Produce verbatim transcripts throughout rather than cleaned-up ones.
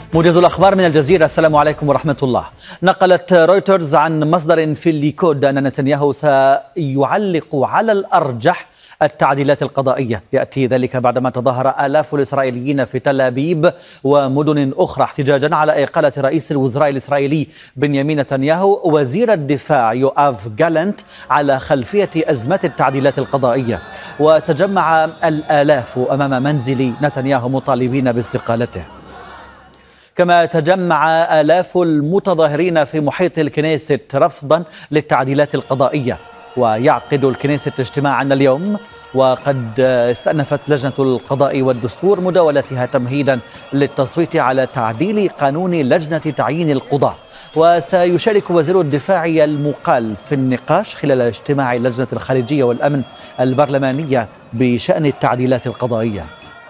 موجز الأخبار من الجزيرة. السلام عليكم ورحمة الله. نقلت رويترز عن مصدر في الليكود أن نتنياهو سيعلق على الأرجح التعديلات القضائية. يأتي ذلك بعدما تظاهر آلاف الإسرائيليين في تل أبيب ومدن أخرى احتجاجا على إقالة رئيس الوزراء الإسرائيلي بنيامين نتنياهو وزير الدفاع يوآف جالنت على خلفية أزمة التعديلات القضائية. وتجمع الآلاف أمام منزل نتنياهو مطالبين باستقالته. كما تجمع آلاف المتظاهرين في محيط الكنيست رفضا للتعديلات القضائية. ويعقد الكنيست اجتماعا اليوم، وقد استأنفت لجنة القضاء والدستور مداولتها تمهيدا للتصويت على تعديل قانون لجنة تعيين القضاة. وسيشارك وزير الدفاع المقال في النقاش خلال اجتماع لجنة الخارجية والأمن البرلمانية بشأن التعديلات القضائية.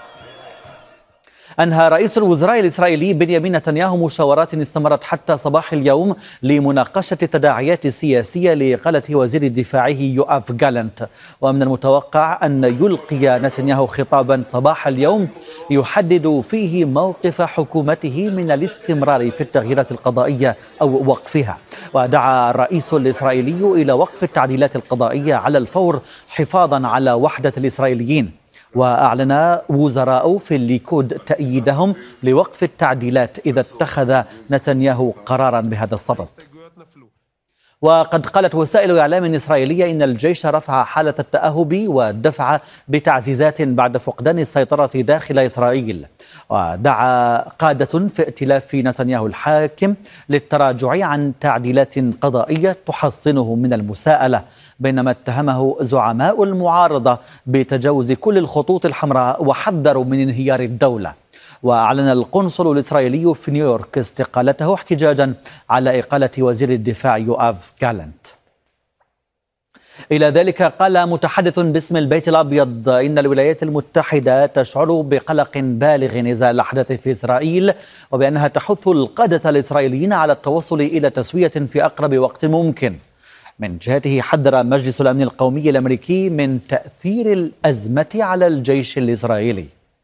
أنهى رئيس الوزراء الإسرائيلي بنيامين نتنياهو مشاورات استمرت حتى صباح اليوم لمناقشة التداعيات السياسية لإقالة وزير دفاعه يوآف جالنت. ومن المتوقع أن يلقي نتنياهو خطابا صباح اليوم يحدد فيه موقف حكومته من الاستمرار في التغييرات القضائية أو وقفها. ودعا الرئيس الإسرائيلي إلى وقف التعديلات القضائية على الفور حفاظا على وحدة الإسرائيليين. وأعلن وزراء في الليكود تأييدهم لوقف التعديلات إذا اتخذ نتنياهو قرارا بهذا الصدد. وقد قالت وسائل إعلام إسرائيلية إن الجيش رفع حالة التأهب ودفع بتعزيزات بعد فقدان السيطرة داخل إسرائيل. ودعا قادة في ائتلاف نتنياهو الحاكم للتراجع عن تعديلات قضائية تحصنه من المساءلة، بينما اتهمه زعماء المعارضة بتجاوز كل الخطوط الحمراء وحذروا من انهيار الدولة. وأعلن القنصل الإسرائيلي في نيويورك استقالته احتجاجا على إقالة وزير الدفاع يوآف جالنت. إلى ذلك قال متحدث باسم البيت الأبيض إن الولايات المتحدة تشعر بقلق بالغ إزاء الأحداث في إسرائيل، وبأنها تحث القادة الإسرائيليين على التوصل إلى تسوية في أقرب وقت ممكن. من جهته حذر مجلس الأمن القومي الأمريكي من تأثير الأزمة على الجيش الإسرائيلي.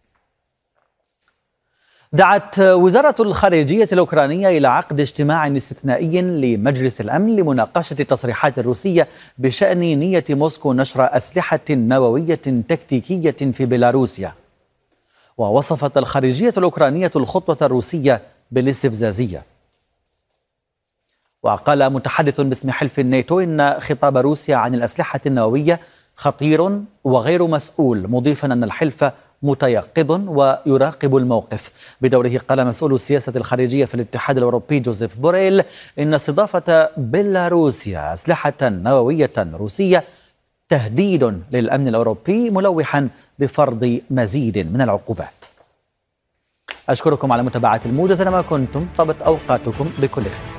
دعت وزارة الخارجية الأوكرانية إلى عقد اجتماع استثنائي لمجلس الأمن لمناقشة التصريحات الروسية بشأن نية موسكو نشر أسلحة نووية تكتيكية في بيلاروسيا. ووصفت الخارجية الأوكرانية الخطوة الروسية بالاستفزازية. وقال متحدث باسم حلف الناتو إن خطاب روسيا عن الأسلحة النووية خطير وغير مسؤول، مضيفا أن الحلف متيقظ ويراقب الموقف. بدوره قال مسؤول السياسة الخارجية في الاتحاد الأوروبي جوزيف بوريل إن استضافة بيلاروسيا أسلحة نووية روسية تهديد للأمن الأوروبي، ملوحا بفرض مزيد من العقوبات. أشكركم على متابعة الموجز. ما كنتم طابت أوقاتكم بكل خير.